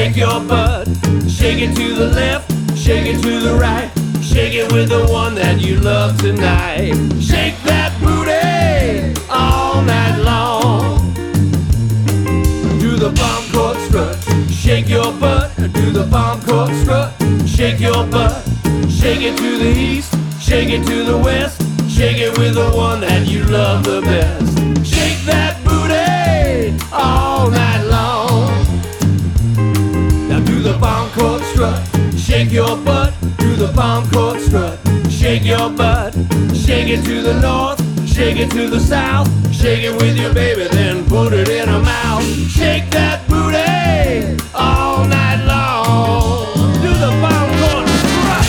shake your butt. Shake it to the left, shake it to the right. Shake it with the one that you love tonight. Shake that booty all night long. Do the bomb chord strut. Shake your butt. Do the bomb chord strut. Shake your butt. Shake it to the east, shake it to the west. Shake it with the one that you love the best. Shake that booty all night long. Now do the bomb chord strut. Shake your butt. Do the bomb chord strut. Shake your butt. Shake it to the north, shake it to the south. Shake it with your baby, then put it in her mouth. Shake that booty all night long. Do the bomb chord strut.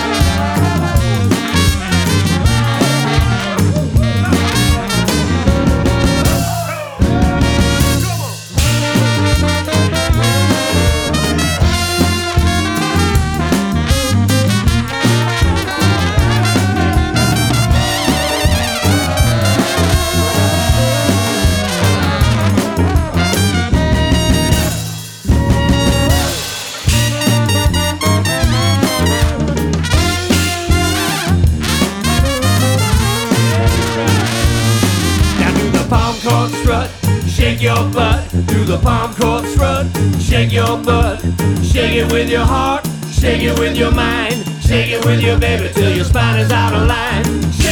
Shake your butt, do the palm chord strut. Shake your butt, shake it with your heart, shake it with your mind. Shake it with your baby till your spine is out of line.